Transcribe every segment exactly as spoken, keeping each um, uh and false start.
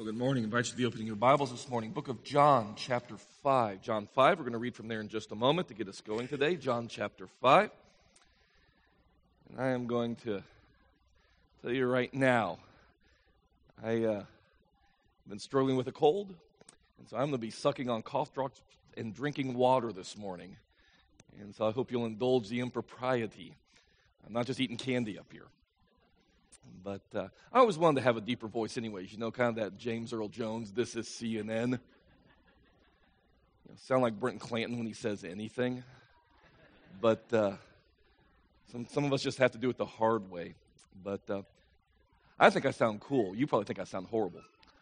Well, good morning. I invite you to be opening your Bibles this morning. Book of John, chapter five. John five, we're going to read from there in just a moment to get us going today. John chapter five. And I am going to tell you right now, I uh, have been struggling with a cold, and so I'm going to be sucking on cough drops and drinking water this morning. And so I hope you'll indulge the impropriety. I'm not just eating candy up here. But uh, I always wanted to have a deeper voice anyways, you know, kind of that James Earl Jones, this is C N N. You know, sound like Brenton Clanton when he says anything. But uh, some, some of us just have to do it the hard way. But uh, I think I sound cool. You probably think I sound horrible.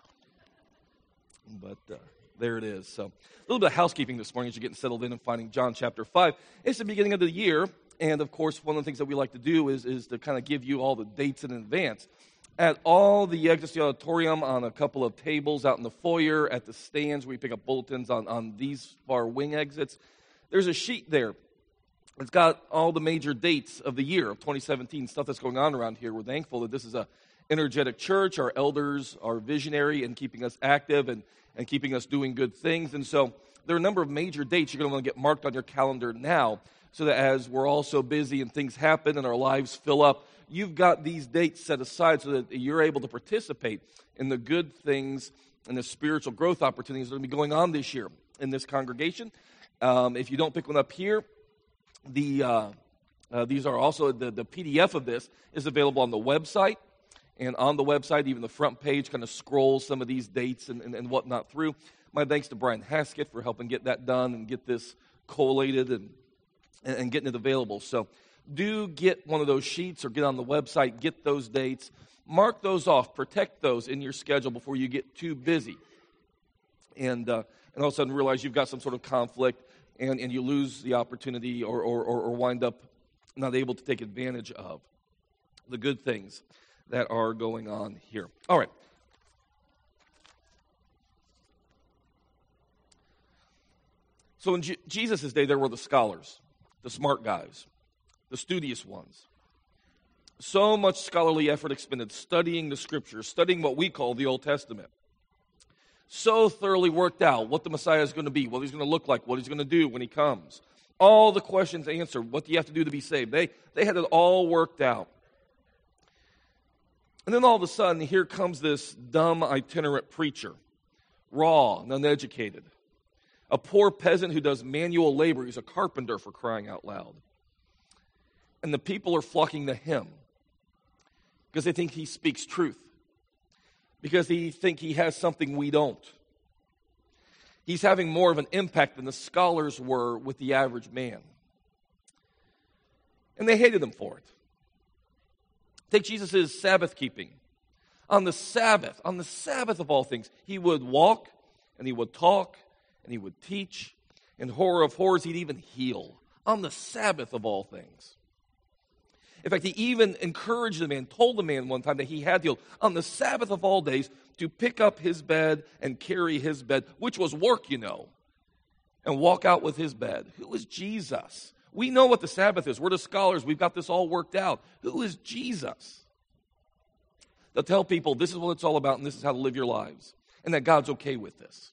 But uh, there it is. So a little bit of housekeeping this morning as you're getting settled in and finding John chapter five. It's the beginning of the year. And, of course, one of the things that we like to do is, is to kind of give you all the dates in advance. At all the exits to the auditorium, on a couple of tables out in the foyer, at the stands where you pick up bulletins on, on these far wing exits, there's a sheet there. It's got all the major dates of the year of twenty seventeen, stuff that's going on around here. We're thankful that this is a energetic church. Our elders are visionary in keeping us active and, and keeping us doing good things. And so there are a number of major dates you're going to want to get marked on your calendar now, so that as we're all so busy and things happen and our lives fill up, you've got these dates set aside so that you're able to participate in the good things and the spiritual growth opportunities that are going to be going on this year in this congregation. Um, if you don't pick one up here, the uh, uh, these are also, the, the P D F of this is available on the website. And on the website, even the front page kind of scrolls some of these dates and, and, and whatnot through. My thanks to Brian Haskett for helping get that done and get this collated and and getting it available. So do get one of those sheets or get on the website, get those dates, mark those off, protect those in your schedule before you get too busy. And uh, and all of a sudden realize you've got some sort of conflict and, and you lose the opportunity or, or, or wind up not able to take advantage of the good things that are going on here. All right. So in Je- Jesus' day, there were the scholars, the smart guys, the studious ones. So much scholarly effort expended studying the Scriptures, studying what we call the Old Testament. So thoroughly worked out what the Messiah is going to be, what he's going to look like, what he's going to do when he comes. All the questions answered. What do you have to do to be saved? They, they had it all worked out. And then all of a sudden, here comes this dumb itinerant preacher, raw and uneducated. A poor peasant who does manual labor. He's a carpenter, for crying out loud. And the people are flocking to him because they think he speaks truth, because they think he has something we don't. He's having more of an impact than the scholars were with the average man. And they hated him for it. Take Jesus' Sabbath keeping. On the Sabbath, on the Sabbath of all things, he would walk and he would talk and he would teach, and horror of horrors, he'd even heal on the Sabbath of all things. In fact, he even encouraged the man, told the man one time that he had healed on the Sabbath of all days to pick up his bed and carry his bed, which was work, you know, and walk out with his bed. Who is Jesus? We know what the Sabbath is. We're the scholars. We've got this all worked out. Who is Jesus? They'll tell people this is what it's all about and this is how to live your lives, and that God's okay with this.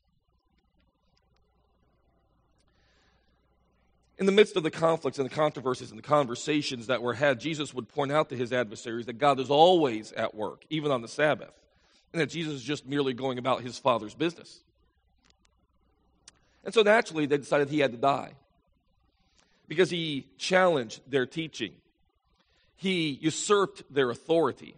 In the midst of the conflicts and the controversies and the conversations that were had, Jesus would point out to his adversaries that God is always at work, even on the Sabbath, and that Jesus is just merely going about his Father's business. And so naturally, they decided he had to die because he challenged their teaching. He usurped their authority.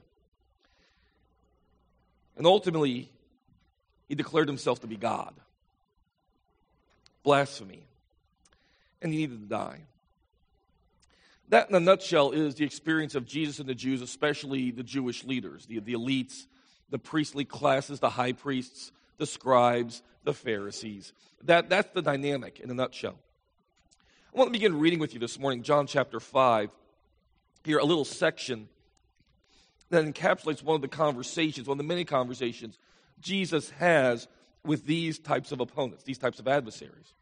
And ultimately, he declared himself to be God. Blasphemy. And he needed to die. That, in a nutshell, is the experience of Jesus and the Jews, especially the Jewish leaders, the, the elites, the priestly classes, the high priests, the scribes, the Pharisees. That, that's the dynamic in a nutshell. I want to begin reading with you this morning, John chapter five, here a little section that encapsulates one of the conversations, one of the many conversations Jesus has with these types of opponents, these types of adversaries.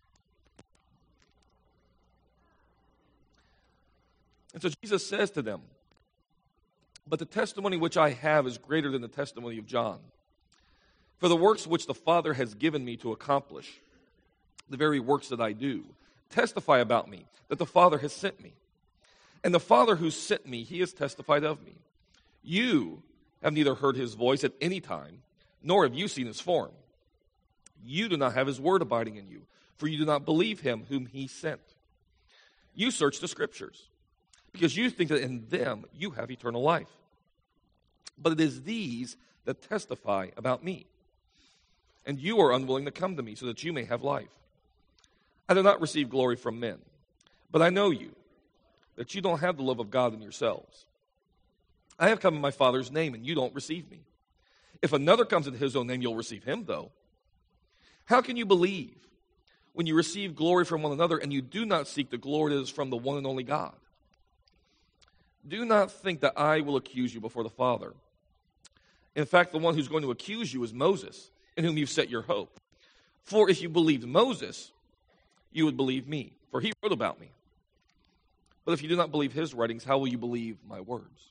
And so Jesus says to them, "But the testimony which I have is greater than the testimony of John. For the works which the Father has given me to accomplish, the very works that I do, testify about me, that the Father has sent me. And the Father who sent me, he has testified of me. You have neither heard his voice at any time, nor have you seen his form. You do not have his word abiding in you, for you do not believe him whom he sent. You search the Scriptures, because you think that in them you have eternal life. But it is these that testify about me. And you are unwilling to come to me so that you may have life. I do not receive glory from men, but I know you, that you don't have the love of God in yourselves. I have come in my Father's name, and you don't receive me. If another comes in his own name, you'll receive him, though. How can you believe when you receive glory from one another and you do not seek the glory that is from the one and only God? Do not think that I will accuse you before the Father. In fact, the one who's going to accuse you is Moses, in whom you've set your hope. For if you believed Moses, you would believe me, for he wrote about me. But if you do not believe his writings, how will you believe my words?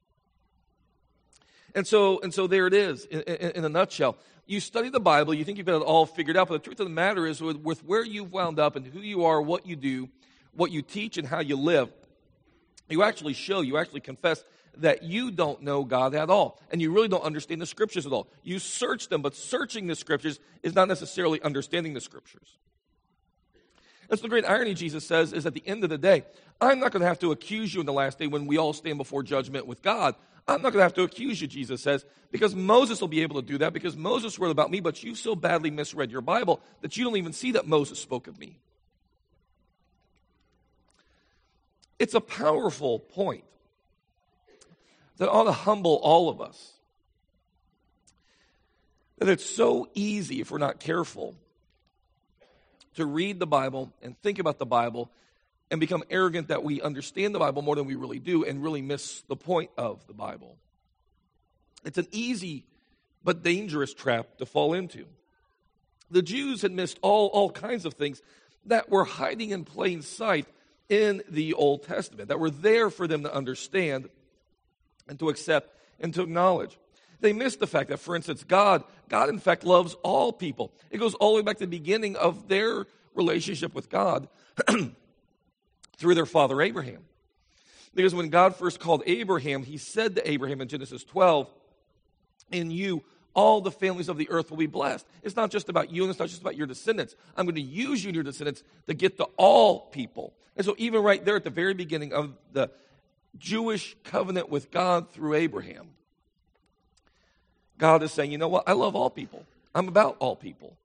And so, and so there it is, in, in, in a nutshell. You study the Bible, you think you've got it all figured out, but the truth of the matter is with, with where you've wound up and who you are, what you do, what you teach, and how you live, you actually show, you actually confess that you don't know God at all, and you really don't understand the Scriptures at all. You search them, but searching the Scriptures is not necessarily understanding the Scriptures. That's the great irony, Jesus says, is at the end of the day, I'm not going to have to accuse you in the last day when we all stand before judgment with God. I'm not going to have to accuse you, Jesus says, because Moses will be able to do that, because Moses wrote about me, but you so badly misread your Bible that you don't even see that Moses spoke of me. It's a powerful point that ought to humble all of us. That it's so easy, if we're not careful, to read the Bible and think about the Bible and become arrogant that we understand the Bible more than we really do and really miss the point of the Bible. It's an easy but dangerous trap to fall into. The Jews had missed all, all kinds of things that were hiding in plain sight in the Old Testament, that were there for them to understand and to accept and to acknowledge. They missed the fact that, for instance, God, God in fact loves all people. It goes all the way back to the beginning of their relationship with God through their father Abraham. Because when God first called Abraham, he said to Abraham in Genesis twelve, in you all the families of the earth will be blessed. It's not just about you, and it's not just about your descendants. I'm going to use you and your descendants to get to all people. And so even right there at the very beginning of the Jewish covenant with God through Abraham, God is saying, you know what? I love all people. I'm about all people.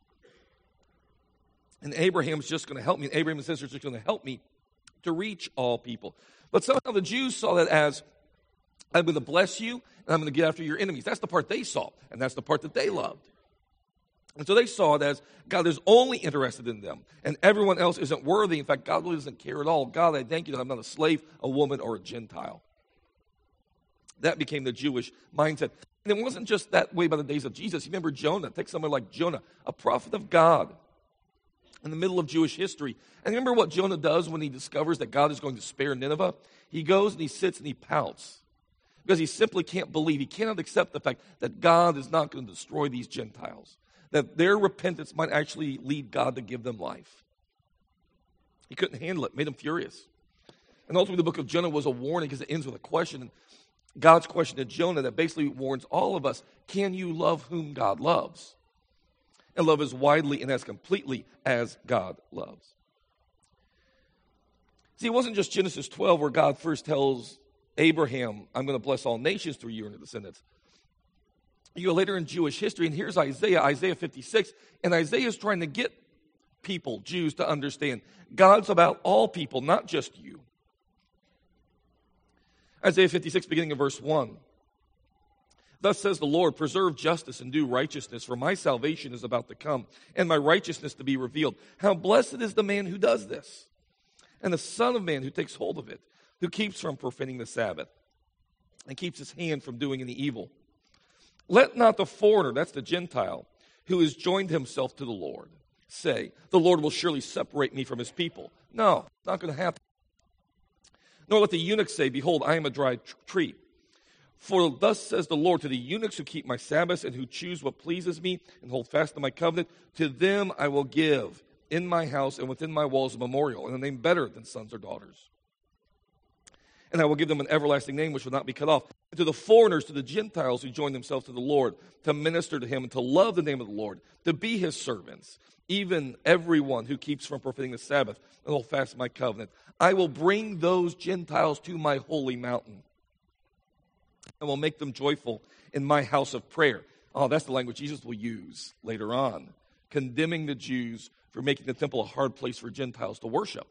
And Abraham's just going to help me. And Abraham and his sisters are just going to help me to reach all people. But somehow the Jews saw that as, I'm going to bless you, and I'm going to get after your enemies. That's the part they saw, and that's the part that they loved. And so they saw it as God is only interested in them, and everyone else isn't worthy. In fact, God really doesn't care at all. God, I thank you that I'm not a slave, a woman, or a Gentile. That became the Jewish mindset. And it wasn't just that way by the days of Jesus. You remember Jonah. Take someone like Jonah, a prophet of God in the middle of Jewish history. And remember what Jonah does when he discovers that God is going to spare Nineveh? He goes and he sits and he pouts because he simply can't believe, he cannot accept the fact that God is not going to destroy these Gentiles, that their repentance might actually lead God to give them life. He couldn't handle it. It made him furious. And ultimately the book of Jonah was a warning because it ends with a question. God's question to Jonah that basically warns all of us, can you love whom God loves? And love as widely and as completely as God loves. See, it wasn't just Genesis twelve where God first tells Abraham, I'm going to bless all nations through you and your descendants. You go later in Jewish history, and here's Isaiah, Isaiah fifty-six, and Isaiah is trying to get people, Jews, to understand God's about all people, not just you. Isaiah fifty-six, beginning of verse one. Thus says the Lord, preserve justice and do righteousness, for my salvation is about to come, and my righteousness to be revealed. How blessed is the man who does this, and the Son of Man who takes hold of it, who keeps from profaning the Sabbath, and keeps his hand from doing any evil. Let not the foreigner, that's the Gentile, who has joined himself to the Lord, say, the Lord will surely separate me from his people. No, it's not going to happen. Nor let the eunuch say, behold, I am a dry tree. For thus says the Lord, to the eunuchs who keep my Sabbaths and who choose what pleases me and hold fast to my covenant, to them I will give in my house and within my walls a memorial, and a name better than sons or daughters. And I will give them an everlasting name which will not be cut off. And to the foreigners, to the Gentiles who join themselves to the Lord, to minister to him and to love the name of the Lord, to be his servants, even everyone who keeps from profaning the Sabbath and hold fast to my covenant. I will bring those Gentiles to my holy mountain, and will make them joyful in my house of prayer. Oh, that's the language Jesus will use later on, condemning the Jews for making the temple a hard place for Gentiles to worship.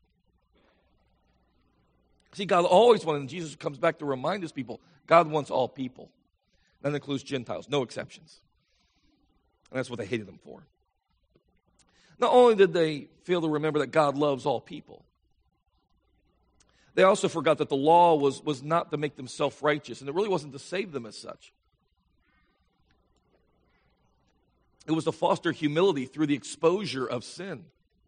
See, God always wanted, and Jesus comes back to remind his people, God wants all people. That includes Gentiles, no exceptions. And that's what they hated him for. Not only did they fail to remember that God loves all people, they also forgot that the law was, was not to make them self-righteous, and it really wasn't to save them as such. It was to foster humility through the exposure of sin.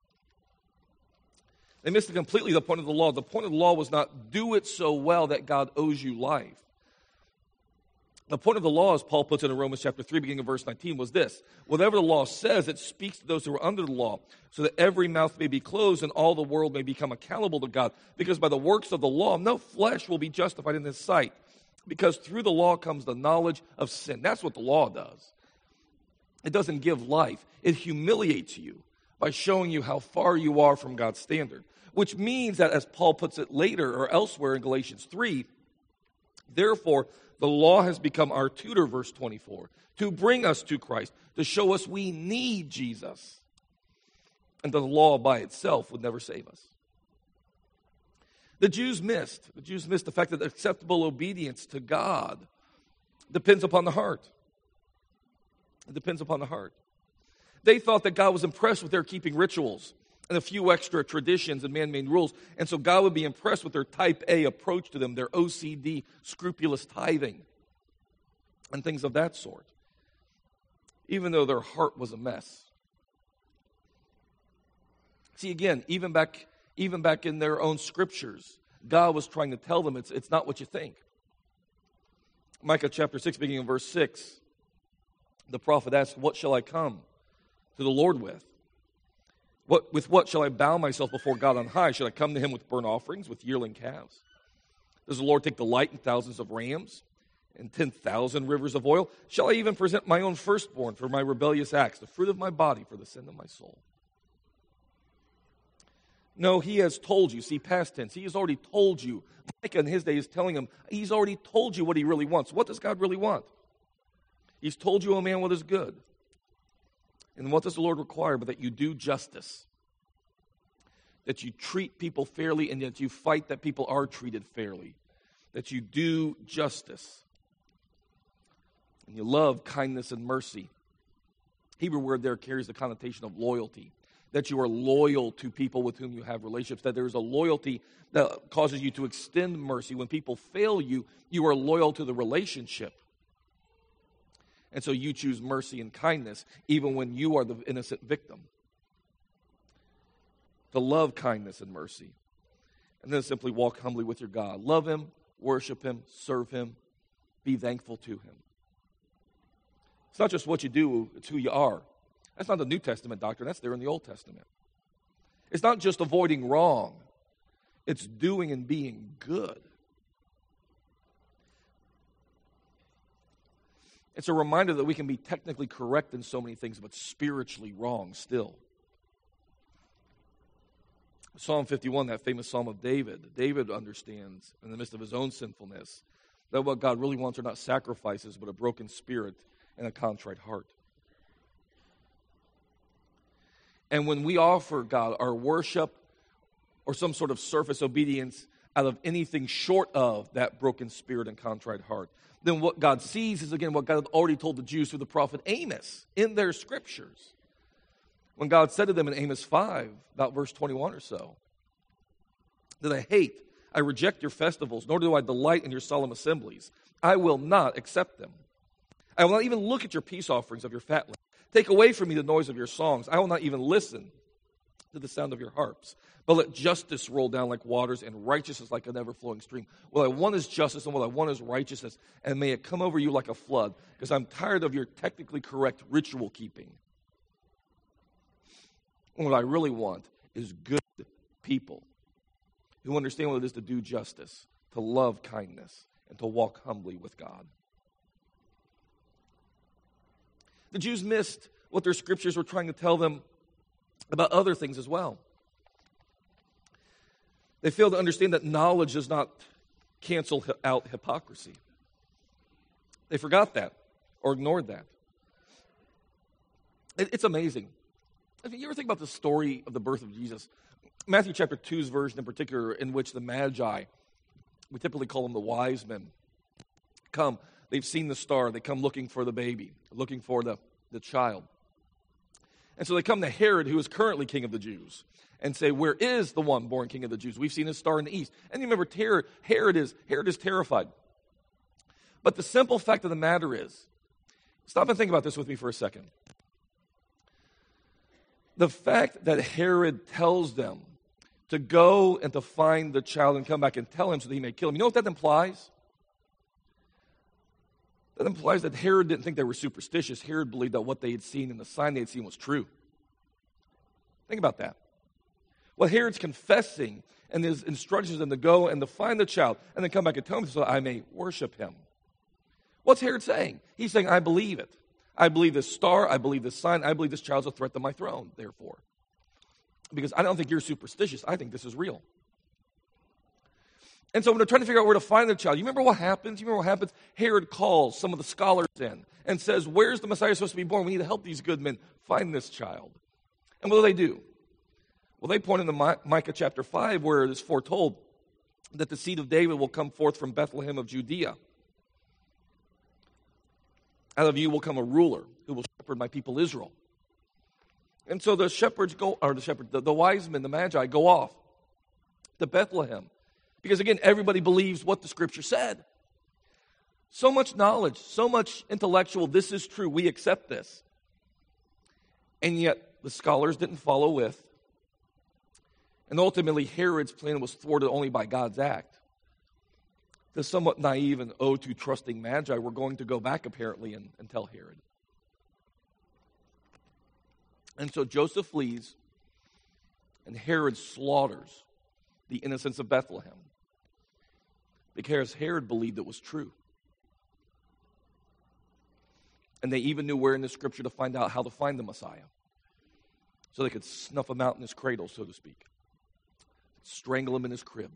They missed completely the point of the law. The point of the law was not do it so well that God owes you life. The point of the law, as Paul puts it in Romans chapter three, beginning of verse nineteen, was this. Whatever the law says, it speaks to those who are under the law, so that every mouth may be closed and all the world may become accountable to God. Because by the works of the law, no flesh will be justified in his sight. Because through the law comes the knowledge of sin. That's what the law does. It doesn't give life. It humiliates you by showing you how far you are from God's standard. Which means that, as Paul puts it later or elsewhere in Galatians three, therefore, the law has become our tutor, verse twenty-four, to bring us to Christ, to show us we need Jesus. And the law by itself would never save us. The Jews missed. The Jews missed the fact that acceptable obedience to God depends upon the heart. It depends upon the heart. They thought that God was impressed with their keeping rituals and a few extra traditions and man-made rules. And so God would be impressed with their type A approach to them, their O C D, scrupulous tithing, and things of that sort, even though their heart was a mess. See, again, even back, even back in their own scriptures, God was trying to tell them it's, it's not what you think. Micah chapter six, beginning in verse six, the prophet asked, what shall I come to the Lord with? What, with what shall I bow myself before God on high? Should I come to him with burnt offerings, with yearling calves? Does the Lord take delight in thousands of rams and ten thousand rivers of oil? Shall I even present my own firstborn for my rebellious acts, the fruit of my body for the sin of my soul? No, he has told you. See, past tense. He has already told you. Micah in his day is telling him, he's already told you what he really wants. What does God really want? He's told you, O man, what is good. And what does the Lord require? But that you do justice, that you treat people fairly, and that you fight that people are treated fairly, that you do justice, and you love kindness and mercy. Hebrew word there carries the connotation of loyalty, that you are loyal to people with whom you have relationships, that there is a loyalty that causes you to extend mercy. When people fail you, you are loyal to the relationship. And so you choose mercy and kindness even when you are the innocent victim. To love kindness and mercy. And then simply walk humbly with your God. Love him, worship him, serve him, be thankful to him. It's not just what you do, it's who you are. That's not the New Testament doctrine, that's there in the Old Testament. It's not just avoiding wrong, it's doing and being good. It's a reminder that we can be technically correct in so many things, but spiritually wrong still. Psalm fifty-one, that famous Psalm of David. David understands, in the midst of his own sinfulness, that what God really wants are not sacrifices, but a broken spirit and a contrite heart. And when we offer God our worship or some sort of surface obedience out of anything short of that broken spirit and contrite heart, then what God sees is, again, what God had already told the Jews through the prophet Amos in their scriptures. When God said to them in Amos five, about verse twenty-one or so, that I hate, I reject your festivals, nor do I delight in your solemn assemblies. I will not accept them. I will not even look at your peace offerings of your fat land. Take away from me the noise of your songs. I will not even listen to the sound of your harps. But let justice roll down like waters and righteousness like an ever-flowing stream. What I want is justice and what I want is righteousness. And may it come over you like a flood, because I'm tired of your technically correct ritual keeping. And what I really want is good people who understand what it is to do justice, to love kindness, and to walk humbly with God. The Jews missed what their scriptures were trying to tell them about other things as well. They failed to understand that knowledge does not cancel out hypocrisy. They forgot that or ignored that. It's amazing. If you ever think about the story of the birth of Jesus, Matthew chapter two's version in particular, in which the Magi, we typically call them the wise men, come. They've seen the star. They come looking for the baby, looking for the, the child. And so they come to Herod, who is currently king of the Jews, and say, where is the one born king of the Jews? We've seen his star in the east. And you remember, Herod, Herod, is, Herod is terrified. But the simple fact of the matter is, stop and think about this with me for a second. The fact that Herod tells them to go and to find the child and come back and tell him so that he may kill him, you know what that implies? That implies that Herod didn't think they were superstitious. Herod believed that what they had seen and the sign they had seen was true. Think about that. What Herod's confessing and his instructions them to go and to find the child and then come back and tell him so I may worship him. What's Herod saying? He's saying, I believe it. I believe this star. I believe this sign. I believe this child's a threat to my throne, therefore. Because I don't think you're superstitious. I think this is real. And so when they're trying to figure out where to find the child, you remember what happens? You remember what happens? Herod calls some of the scholars in and says, where's the Messiah supposed to be born? We need to help these good men find this child. And what do they do? Well, they point into Micah chapter five, where it is foretold that the seed of David will come forth from Bethlehem of Judea. Out of you will come a ruler who will shepherd my people Israel. And so the shepherds go, or the shepherd, the, the wise men, the Magi, go off to Bethlehem. Because again, everybody believes what the scripture said. So much knowledge, so much intellectual, this is true, we accept this. And yet, the scholars didn't follow with. And ultimately, Herod's plan was thwarted only by God's act. The somewhat naive and oh too trusting Magi were going to go back, apparently, and, and tell Herod. And so Joseph flees, and Herod slaughters the innocents of Bethlehem, because Herod believed it was true. And they even knew where in the scripture to find out how to find the Messiah, so they could snuff him out in his cradle, so to speak, strangle him in his crib.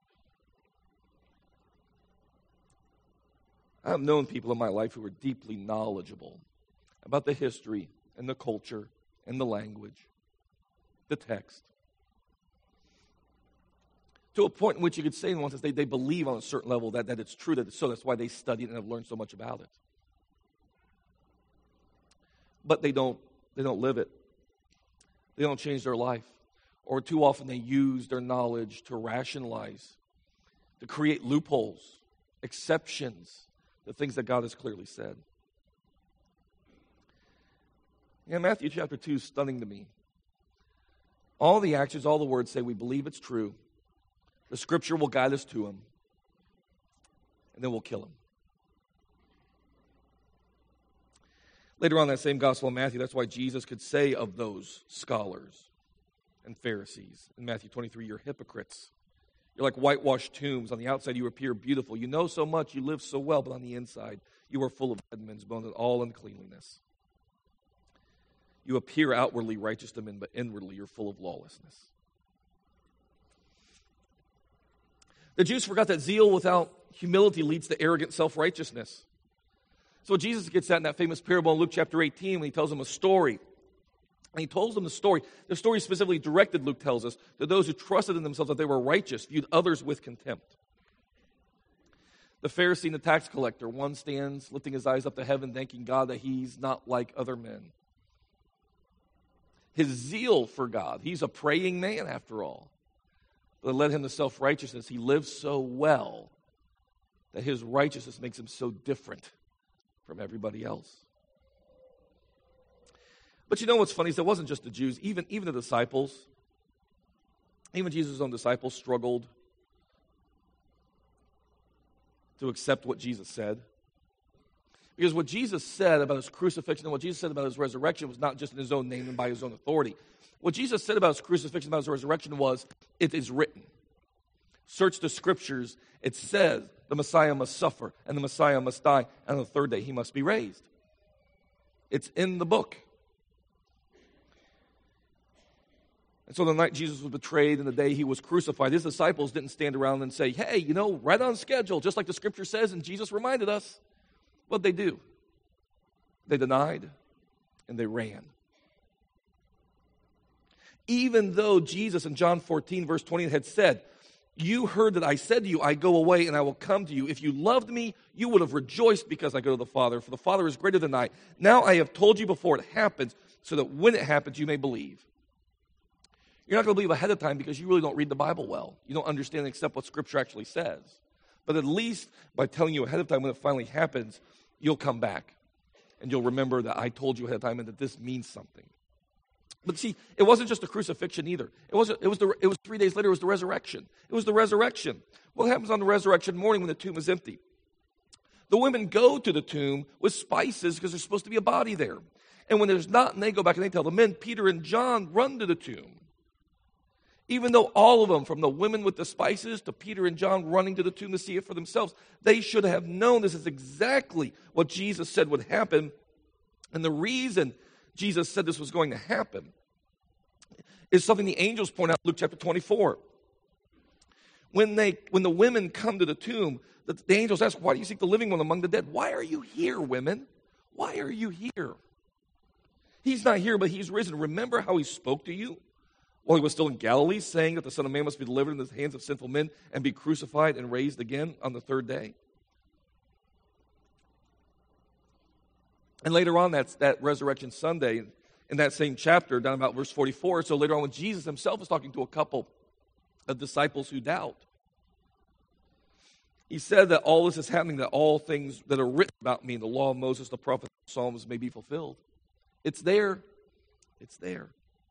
I have known people in my life who were deeply knowledgeable about the history and the culture and the language, the text, to a point in which you could say in one sense they, they believe on a certain level that, that it's true, that it's so. That's why they studied and have learned so much about it. But they don't, they don't live it. They don't change their life. Or too often they use their knowledge to rationalize, to create loopholes, exceptions, the things that God has clearly said. Yeah, Matthew chapter two is stunning to me. All the actions, all the words say we believe it's true. The scripture will guide us to him. And then we'll kill him. Later on in that same gospel of Matthew, that's why Jesus could say of those scholars and Pharisees in Matthew twenty-three, you're hypocrites. You're like whitewashed tombs. On the outside you appear beautiful. You know so much, you live so well, but on the inside you are full of dead men's bones and all uncleanliness. You appear outwardly righteous to men, but inwardly you're full of lawlessness. The Jews forgot that zeal without humility leads to arrogant self-righteousness. So Jesus gets at in that famous parable in Luke chapter eighteen when he tells them a story. And he tells them the story. The story specifically directed, Luke tells us, to those who trusted in themselves that they were righteous, viewed others with contempt. The Pharisee and the tax collector, one stands lifting his eyes up to heaven, thanking God that he's not like other men. His zeal for God, he's a praying man after all. But it led him to self-righteousness. He lives so well that his righteousness makes him so different from everybody else. But you know what's funny is it wasn't just the Jews, even, even the disciples. Even Jesus' own disciples struggled to accept what Jesus said. Because what Jesus said about his crucifixion and what Jesus said about his resurrection was not just in his own name and by his own authority. What Jesus said about his crucifixion and about his resurrection was, it is written. Search the scriptures. It says the Messiah must suffer and the Messiah must die, and on the third day he must be raised. It's in the book. And so the night Jesus was betrayed and the day he was crucified, his disciples didn't stand around and say, hey, you know, right on schedule, just like the scripture says, and Jesus reminded us. What'd they do? They denied and they ran. Even though Jesus in John fourteen, verse twenty had said, you heard that I said to you, I go away and I will come to you. If you loved me, you would have rejoiced because I go to the Father, for the Father is greater than I. Now I have told you before it happens, so that when it happens, you may believe. You're not going to believe ahead of time because you really don't read the Bible well. You don't understand and accept what Scripture actually says. But at least by telling you ahead of time when it finally happens, you'll come back. And you'll remember that I told you ahead of time and that this means something. But see, it wasn't just the crucifixion either. It wasn't. It was the. It was three days later. It was the resurrection. It was the resurrection. What happens on the resurrection morning when the tomb is empty? The women go to the tomb with spices because there's supposed to be a body there. And when there's not, and they go back and they tell the men, Peter and John run to the tomb. Even though all of them, from the women with the spices to Peter and John running to the tomb to see it for themselves, they should have known this is exactly what Jesus said would happen. And the reason Jesus said this was going to happen is something the angels point out in Luke chapter twenty-four. When they, when the women come to the tomb, the, the angels ask, why do you seek the living one among the dead? Why are you here, women? Why are you here? He's not here, but he's risen. Remember how he spoke to you while he was still in Galilee, saying that the Son of Man must be delivered into the hands of sinful men and be crucified and raised again on the third day? And later on, that's that Resurrection Sunday, in that same chapter, down about verse forty-four, so later on when Jesus himself is talking to a couple of disciples who doubt, he said that all this is happening, that all things that are written about me in the law of Moses, the prophets, the Psalms may be fulfilled. It's there. It's there.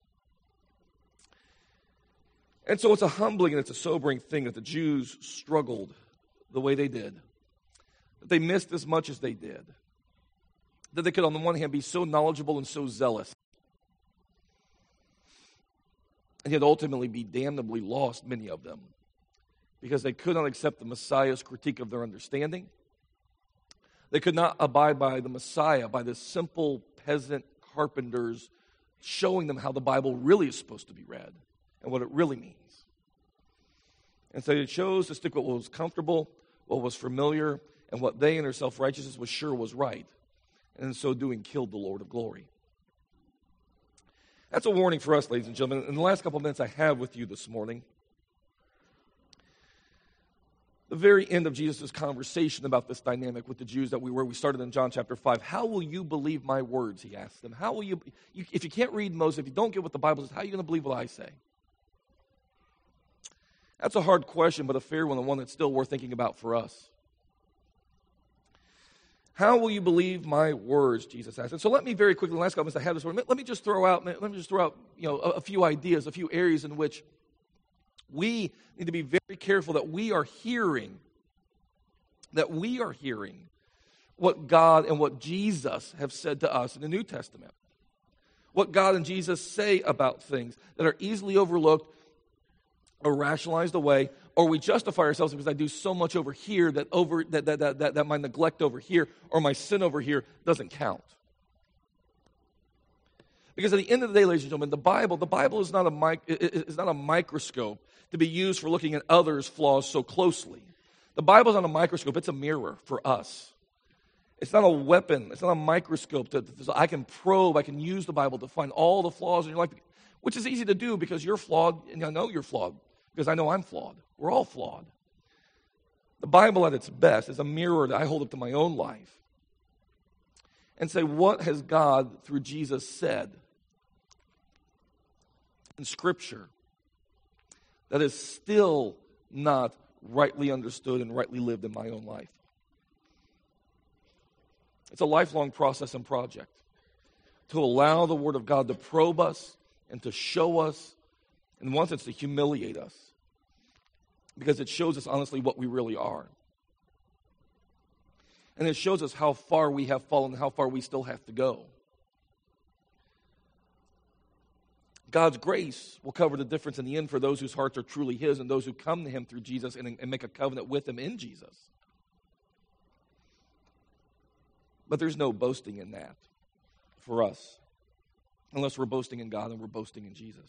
And so it's a humbling and it's a sobering thing that the Jews struggled the way they did, that they missed as much as they did, that they could on the one hand be so knowledgeable and so zealous, and yet ultimately be damnably lost, many of them, because they could not accept the Messiah's critique of their understanding. They could not abide by the Messiah, by the simple peasant carpenters showing them how the Bible really is supposed to be read and what it really means. And so they chose to stick with what was comfortable, what was familiar, and what they in their self-righteousness was sure was right. And in so doing, killed the Lord of glory. That's a warning for us, ladies and gentlemen. In the last couple of minutes I have with you this morning, the very end of Jesus' conversation about this dynamic with the Jews that we were, we started in John chapter five. How will you believe my words, he asked them. How will you, you if you can't read Moses, if you don't get what the Bible says, how are you going to believe what I say? That's a hard question, but a fair one, and one that's still worth thinking about for us. How will you believe my words, Jesus asked. And so let me very quickly, in the last couple minutes I have this word, let me just throw out, let me just throw out, you know, a, a few ideas, a few areas in which we need to be very careful that we are hearing, that we are hearing what God and what Jesus have said to us in the New Testament. What God and Jesus say about things that are easily overlooked or rationalized away, or we justify ourselves because I do so much over here that over that that, that, that, that my neglect over here or my sin over here doesn't count. Because at the end of the day, ladies and gentlemen, the Bible, the Bible is not a mic, is not a microscope to be used for looking at others' flaws so closely. The Bible is not a microscope, it's a mirror for us. It's not a weapon, it's not a microscope that I can probe, I can use the Bible to find all the flaws in your life, which is easy to do because you're flawed, and I know you're flawed, because I know I'm flawed. We're all flawed. The Bible at its best is a mirror that I hold up to my own life and say, what has God, through Jesus, said in Scripture that is still not rightly understood and rightly lived in my own life? It's a lifelong process and project to allow the Word of God to probe us and to show us In one sense, to humiliate us, because it shows us honestly what we really are. And it shows us how far we have fallen and how far we still have to go. God's grace will cover the difference in the end for those whose hearts are truly His and those who come to Him through Jesus and, and make a covenant with Him in Jesus. But there's no boasting in that for us, unless we're boasting in God and we're boasting in Jesus.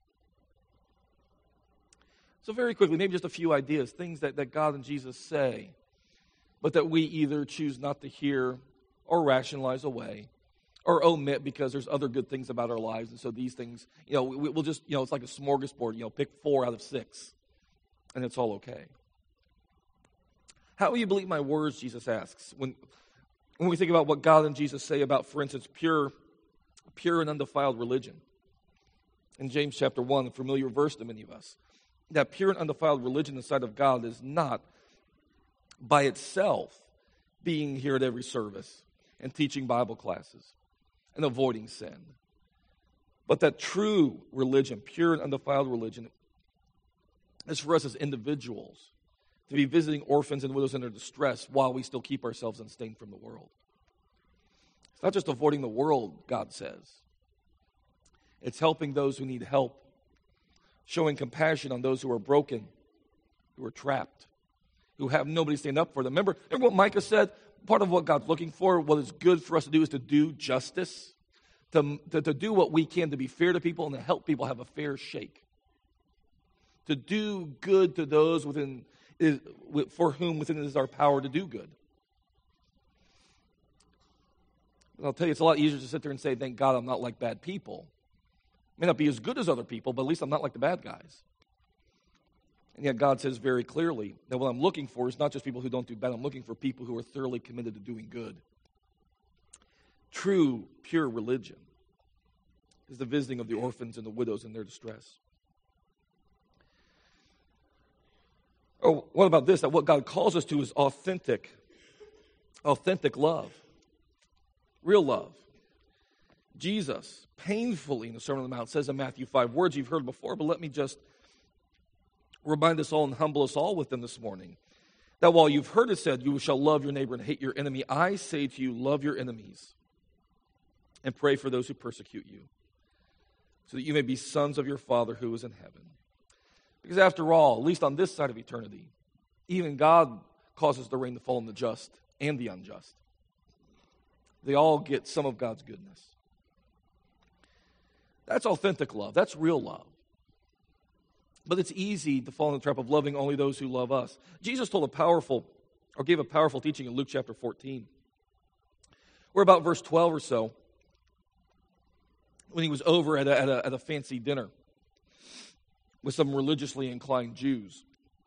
So very quickly, maybe just a few ideas, things that, that God and Jesus say, but that we either choose not to hear or rationalize away or omit because there's other good things about our lives. And so these things, you know, we, we'll just, you know, it's like a smorgasbord, you know, pick four out of six, and it's all okay. How will you believe my words, Jesus asks, when, when we think about what God and Jesus say about, for instance, pure, pure and undefiled religion. In James chapter one, a familiar verse to many of us, that pure and undefiled religion in the sight of God is not by itself being here at every service and teaching Bible classes and avoiding sin. But that true religion, pure and undefiled religion, is for us as individuals to be visiting orphans and widows in their distress while we still keep ourselves unstained from the world. It's not just avoiding the world, God says. It's helping those who need help, showing compassion on those who are broken, who are trapped, who have nobody to stand up for them. Remember, remember what Micah said? Part of what God's looking for, what is good for us to do, is to do justice, to, to, to do what we can to be fair to people and to help people have a fair shake. To do good to those within is, for whom within it is our power to do good. And I'll tell you, it's a lot easier to sit there and say, thank God I'm not like bad people. May not be as good as other people, but at least I'm not like the bad guys. And yet God says very clearly that what I'm looking for is not just people who don't do bad. I'm looking for people who are thoroughly committed to doing good. True, pure religion is the visiting of the orphans and the widows in their distress. Oh, what about this? That what God calls us to is authentic, authentic love. Real love. Jesus, painfully in the Sermon on the Mount, says in Matthew five, words you've heard before, but let me just remind us all and humble us all with them this morning. That while you've heard it said, you shall love your neighbor and hate your enemy, I say to you, love your enemies and pray for those who persecute you, so that you may be sons of your Father who is in heaven. Because after all, at least on this side of eternity, even God causes the rain to fall on the just and the unjust. They all get some of God's goodness. That's authentic love. That's real love. But it's easy to fall in the trap of loving only those who love us. Jesus told a powerful, or gave a powerful teaching in Luke chapter fourteen. We're about verse twelve or so, when he was over at a, at a, at a fancy dinner with some religiously inclined Jews.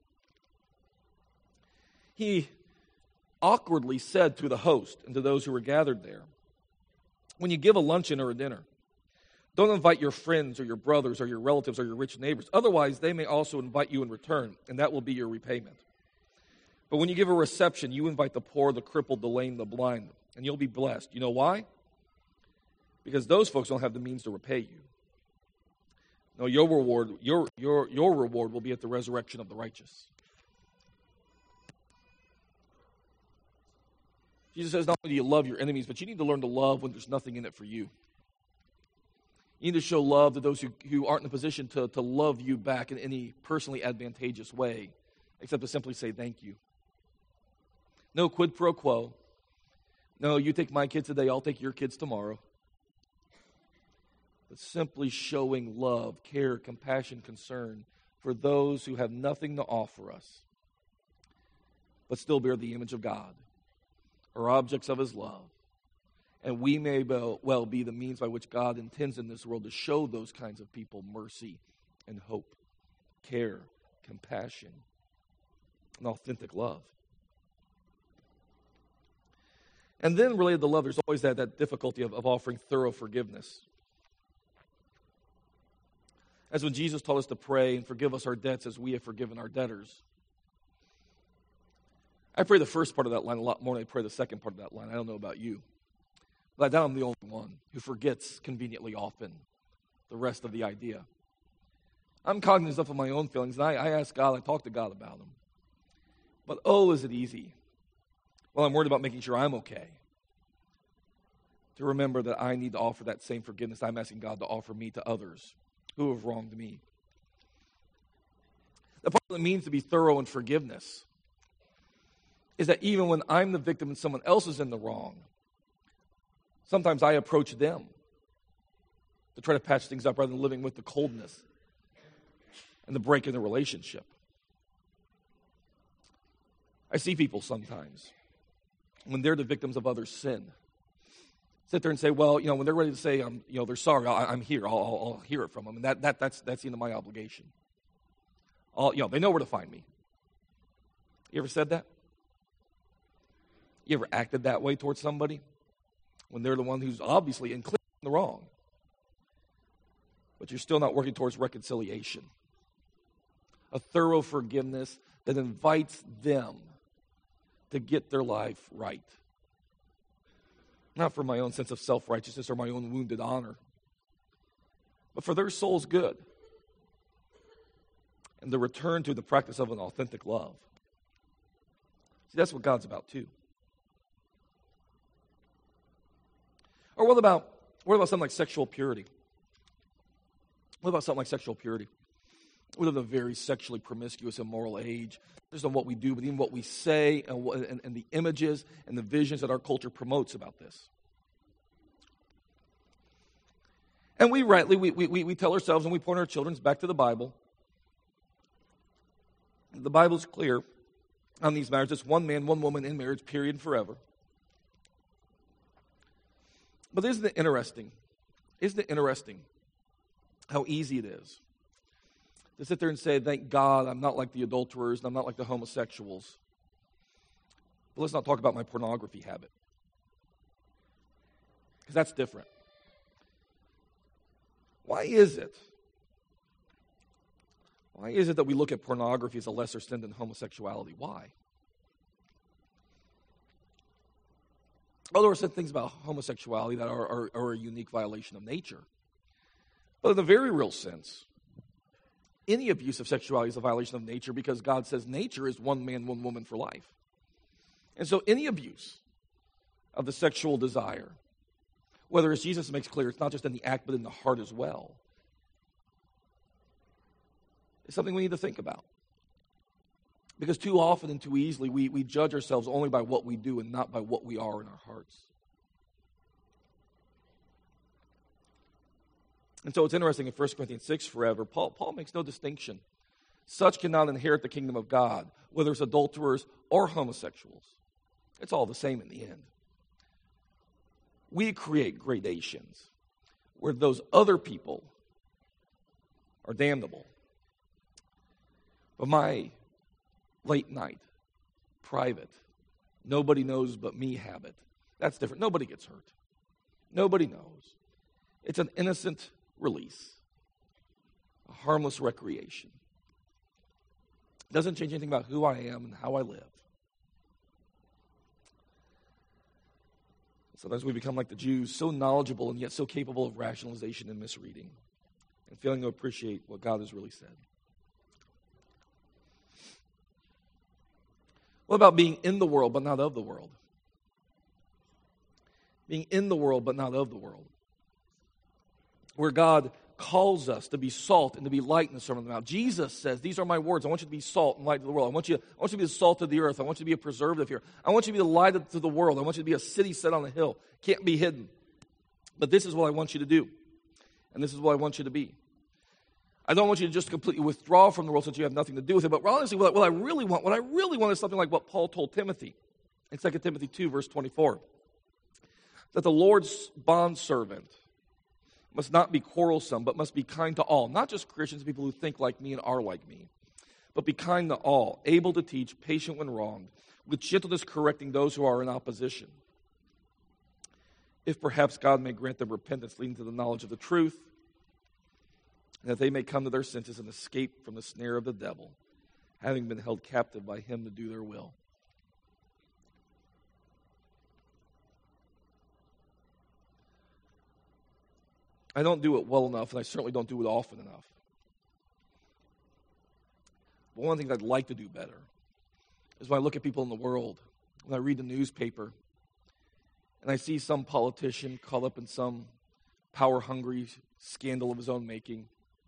He awkwardly said to the host and to those who were gathered there, when you give a luncheon or a dinner, don't invite your friends or your brothers or your relatives or your rich neighbors. Otherwise, they may also invite you in return, and that will be your repayment. But when you give a reception, you invite the poor, the crippled, the lame, the blind, and you'll be blessed. You know why? Because those folks don't have the means to repay you. No, your reward, your, your, your reward will be at the resurrection of the righteous. Jesus says not only do you love your enemies, but you need to learn to love when there's nothing in it for you. You need to show love to those who, who aren't in a position to, to love you back in any personally advantageous way, except to simply say thank you. No quid pro quo. No, you take my kids today, I'll take your kids tomorrow. But simply showing love, care, compassion, concern for those who have nothing to offer us, but still bear the image of God, are objects of His love. And we may well be the means by which God intends in this world to show those kinds of people mercy and hope, care, compassion, and authentic love. And then related to love, there's always that, that difficulty of, of offering thorough forgiveness. As when Jesus taught us to pray and forgive us our debts as we have forgiven our debtors. I pray the first part of that line a lot more than I pray the second part of that line. I don't know about you. But I doubt I'm the only one who forgets conveniently often the rest of the idea. I'm cognizant of my own feelings, and I, I ask God, I talk to God about them. But oh, is it easy? Well, I'm worried about making sure I'm okay. To remember that I need to offer that same forgiveness I'm asking God to offer me to others who have wronged me. The part that it means to be thorough in forgiveness is that even when I'm the victim and someone else is in the wrong, sometimes I approach them to try to patch things up rather than living with the coldness and the break in the relationship. I see people sometimes, when they're the victims of others' sin, sit there and say, well, you know, when they're ready to say, I'm, you know, they're sorry, I, I'm here, I'll, I'll, I'll hear it from them. And that, that, that's, that's the end of my obligation. I'll, you know, they know where to find me. You ever said that? You ever acted that way towards somebody when they're the one who's obviously in clear the wrong, but you're still not working towards reconciliation? A thorough forgiveness that invites them to get their life right. Not for my own sense of self-righteousness or my own wounded honor, but for their soul's good. And the return to the practice of an authentic love. See, that's what God's about too. Or what about, what about something like sexual purity? What about something like sexual purity? We live in a very sexually promiscuous, immoral age. Just on what we do, but even what we say and, what, and, and the images and the visions that our culture promotes about this. And we rightly, we, we, we tell ourselves and we point our children back to the Bible. The Bible's clear on these matters. It's one man, one woman in marriage, period, forever. But isn't it interesting? Isn't it interesting how easy it is to sit there and say, thank God I'm not like the adulterers and I'm not like the homosexuals. But let's not talk about my pornography habit. Because that's different. Why is it? Why is it that we look at pornography as a lesser sin than homosexuality? Why? Well, there are some things about homosexuality that are, are, are a unique violation of nature. But in a very real sense, any abuse of sexuality is a violation of nature because God says nature is one man, one woman for life. And so any abuse of the sexual desire, whether as Jesus makes clear, it's not just in the act but in the heart as well, is something we need to think about. Because too often and too easily we, we judge ourselves only by what we do and not by what we are in our hearts. And so it's interesting in First Corinthians six forever, Paul, Paul makes no distinction. Such cannot inherit the kingdom of God, whether it's adulterers or homosexuals. It's all the same in the end. We create gradations where those other people are damnable. But my late night, private, nobody knows but me habit, that's different. Nobody gets hurt. Nobody knows. It's an innocent release, a harmless recreation. It doesn't change anything about who I am and how I live. Sometimes we become like the Jews, so knowledgeable and yet so capable of rationalization and misreading and failing to appreciate what God has really said. What about being in the world but not of the world? Being in the world but not of the world. Where God calls us to be salt and to be light in the Sermon on the Mount. Jesus says, these are my words. I want you to be salt and light to the world. I want you, I want you to be the salt of the earth. I want you to be a preservative here. I want you to be the light to the world. I want you to be a city set on a hill. Can't be hidden. But this is what I want you to do. And this is what I want you to be. I don't want you to just completely withdraw from the world since you have nothing to do with it. But honestly, what I, what I really want, what I really want is something like what Paul told Timothy in Second Timothy two, verse twenty-four. That the Lord's bondservant must not be quarrelsome, but must be kind to all. Not just Christians, people who think like me and are like me. But be kind to all, able to teach, patient when wronged, with gentleness correcting those who are in opposition. If perhaps God may grant them repentance leading to the knowledge of the truth, and that they may come to their senses and escape from the snare of the devil, having been held captive by him to do their will. I don't do it well enough, and I certainly don't do it often enough. But one of the things I'd like to do better is when I look at people in the world, when I read the newspaper, and I see some politician caught up in some power-hungry scandal of his own making,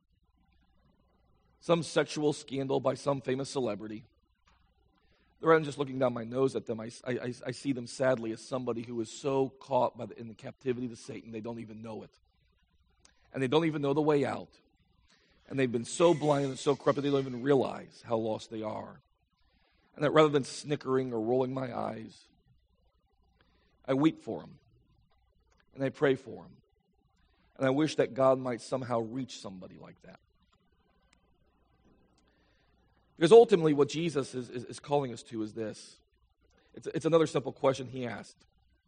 some sexual scandal by some famous celebrity. Rather than just looking down my nose at them, I, I, I see them sadly as somebody who is so caught by the, in the captivity to Satan, they don't even know it. And they don't even know the way out. And they've been so blind and so corrupted, they don't even realize how lost they are. And that rather than snickering or rolling my eyes, I weep for them. And I pray for them. And I wish that God might somehow reach somebody like that. Because ultimately what Jesus is, is, is calling us to is this. It's, it's another simple question he asked.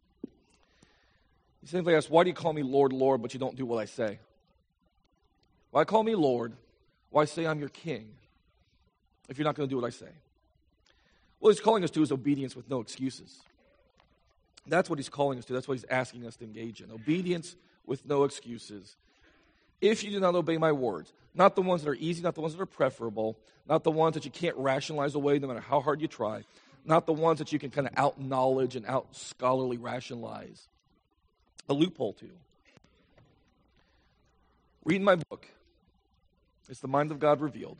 He simply asked, why do you call me Lord, Lord, but you don't do what I say? Why call me Lord? Why say I'm your king if you're not going to do what I say? What he's calling us to is obedience with no excuses. That's what he's calling us to. That's what he's asking us to engage in. Obedience with no excuses. If you do not obey my words, not the ones that are easy, not the ones that are preferable, not the ones that you can't rationalize away no matter how hard you try, not the ones that you can kind of out-knowledge and out-scholarly rationalize, a loophole to. Read my book. It's the mind of God revealed.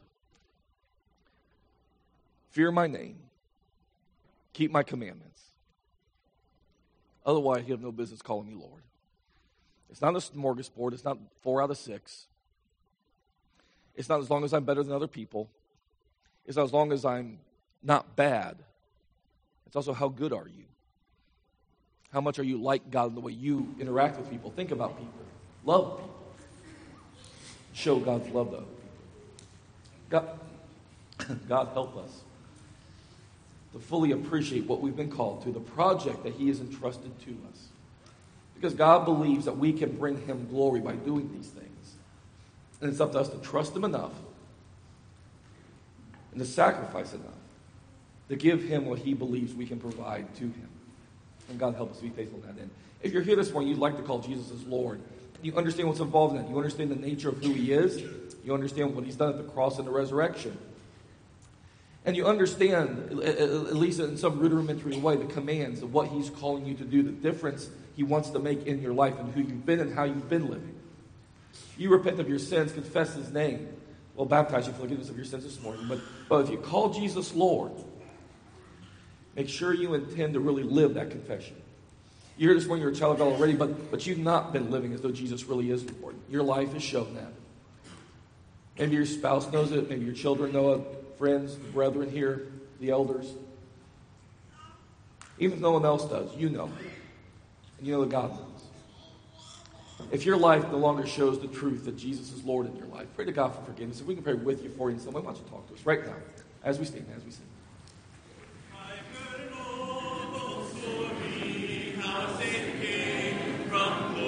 Fear my name. Keep my commandments. Otherwise, you have no business calling me Lord. It's not a smorgasbord. It's not four out of six. It's not as long as I'm better than other people. It's not as long as I'm not bad. It's also how good are you? How much are you like God in the way you interact with people? Think about people. Love people. Show God's love, though. God, God help us to fully appreciate what we've been called to, the project that he has entrusted to us. Because God believes that we can bring him glory by doing these things. And it's up to us to trust him enough and to sacrifice enough to give him what he believes we can provide to him. And God help us to be faithful in that end. If you're here this morning, you'd like to call Jesus as Lord. You understand what's involved in that. You understand the nature of who he is. You understand what he's done at the cross and the resurrection. And you understand, at least in some rudimentary way, the commands of what he's calling you to do, the difference he wants to make in your life and who you've been and how you've been living. You repent of your sins, confess his name. We'll baptize you for forgiveness of your sins this morning. But, but if you call Jesus Lord, make sure you intend to really live that confession. You're here this morning, you're a child of God already, but, but you've not been living as though Jesus really is Lord. Your life has shown that. Maybe your spouse knows it, maybe your children know it, friends, the brethren here, the elders. Even if no one else does, you know. And you know that God knows. If your life no longer shows the truth that Jesus is Lord in your life, pray to God for forgiveness. If we can pray with you, for you, in some way, why don't you talk to us right now as we stand, as we sing.